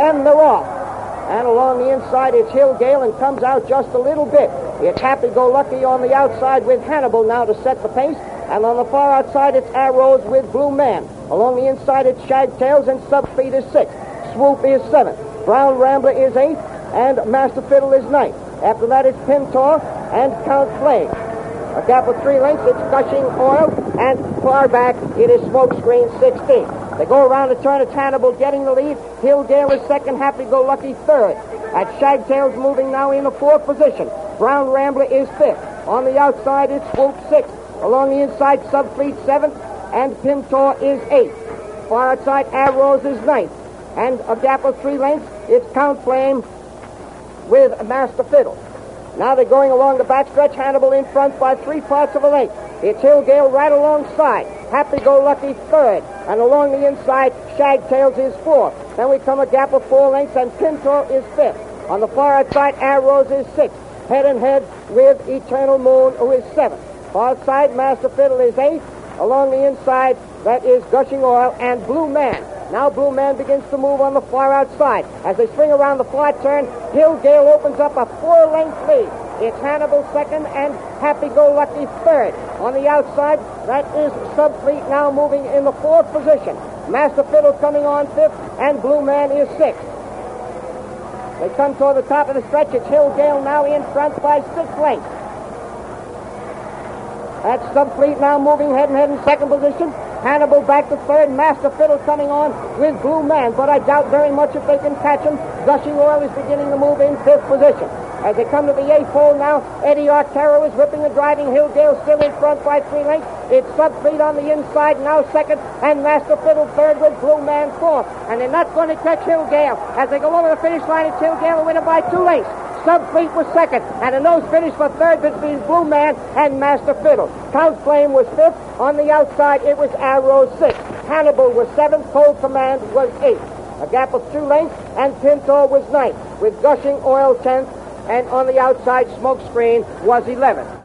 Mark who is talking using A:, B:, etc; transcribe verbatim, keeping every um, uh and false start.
A: and they're off. And along the inside, it's Hillgale and comes out just a little bit. It's Happy-Go-Lucky on the outside with Hannibal now to set the pace. And on the far outside, it's Arrows with Blue Man. Along the inside, it's Shagtails, and Subfleet is sixth. Swoop is seventh. Brown Rambler is eighth, and Master Fiddle is ninth. After that, it's Pintor and Count Flame. A gap of three lengths, it's Gushing Oil, and far back, it is Smokescreen sixteen. They go around the turn, it's Hannibal getting the lead. Hillgale is second, Happy-Go-Lucky third. At Shagtails moving now in the fourth position. Brown Rambler is fifth. On the outside, it's Swoop sixth. Along the inside, Subfleet seventh, and Pintor is eighth. Far outside, Arrows is ninth. And a gap of three lengths, it's Count Flame with Master Fiddle. Now they're going along the backstretch. Hannibal in front by three parts of a length. It's Hillgale right alongside. Happy-Go-Lucky third. And along the inside, Shagtails is fourth. Then we come a gap of four lengths, and Pintor is fifth. On the far outside, Arrows is sixth. Head and head with Eternal Moon, who is seventh. Far outside, Master Fiddle is eighth. Along the inside, that is Gushing Oil and Blue Man. Now Blue Man begins to move on the far outside. As they swing around the far turn, Hillgale opens up a four-length lead. It's Hannibal second and Happy-Go-Lucky third. On the outside, that is Subfleet now moving in the fourth position. Master Fiddle coming on fifth, and Blue Man is sixth. They come toward the top of the stretch. It's Hillgale now in front by six lengths. That's Subfleet now moving head and head in second position. Hannibal back to third. Master Fiddle coming on with Blue Man, but I doubt very much if they can catch him. Gushing Oil is beginning to move in fifth position. As they come to the eighth hole now, Eddie Artero is whipping and driving. Hillgale still in front by three lengths. It's Subfleet on the inside, now second, and Master Fiddle third with Blue Man fourth. And they're not going to catch Hillgale. As they go over the finish line, it's Hillgale winning by two lengths. Subfleet was second, and a nose finish for third between Blue Man and Master Fiddle. Count Flame was fifth. On the outside, it was Arrow sixth. Hannibal was seventh. Cold Command was eighth. A gap of two lengths, and Pintor was ninth, with Gushing Oil tenth, and on the outside, Smokescreen was eleventh.